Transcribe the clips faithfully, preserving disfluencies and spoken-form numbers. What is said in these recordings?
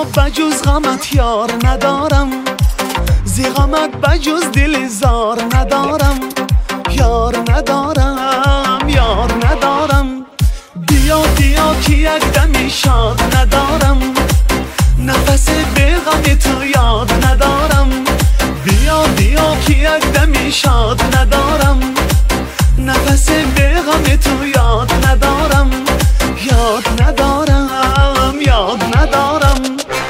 بیا بجز غمت یار ندارم، زی غمت بجز دل زار ندارم، یار ندارم یار ندارم. بیا بیا که یک دمی شاد ندارم، نفس به غم تو یاد ندارم. بیا بیا که یک دمی شاد ندارم، نفس به غم تو یاد ندارم، یاد ندارم یاد ندارم.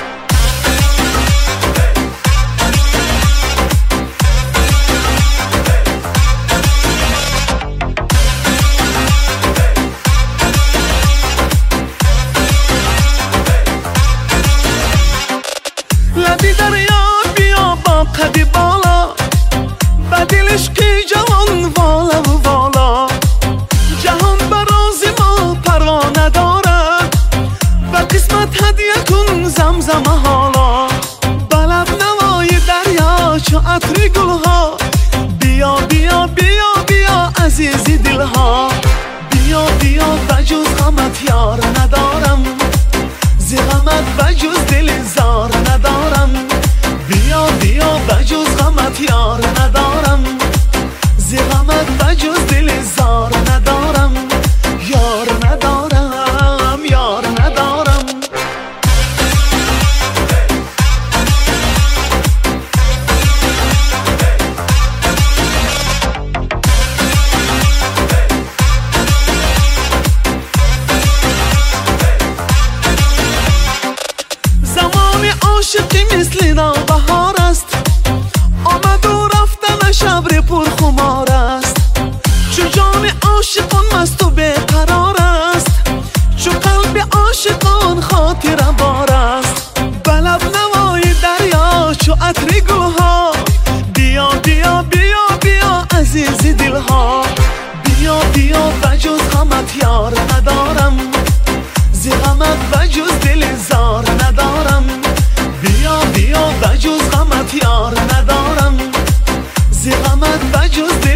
لبی دریا بیا با قدی بالا، بدلش که جوان والا و والا. جهان برازی ما پروا ندارد، و قسمت هدیه کن زمزم حالا. بلب نوای دریا چو عطر گلها، بیا بیا بیا بیا عزیزی دلها. بیا بیا بجز غمت یار ندارم، زی غمت بجز دل زار ندارم. بیا بیا بجز غمت یار ندارم، زی غمت بجز دل زار ندارم، یار ندارم یار ندارم. زمان عاشقی مثل نوبهار است، آمد و رفتن شبر پر خمار است. چو جان عاشقان مست و بیقرار است، چو قلب عاشقان خاطر بار است. بلب نوای دریا چو عطر گلها، بیا بیا بیا بیا عزیزی دلها. بیا بیا بجز غمت یار ندارم، زی غمت بجز دل زار ندارم. بیا بیا بجز غمت یار ندارم، زی غمت بجز دل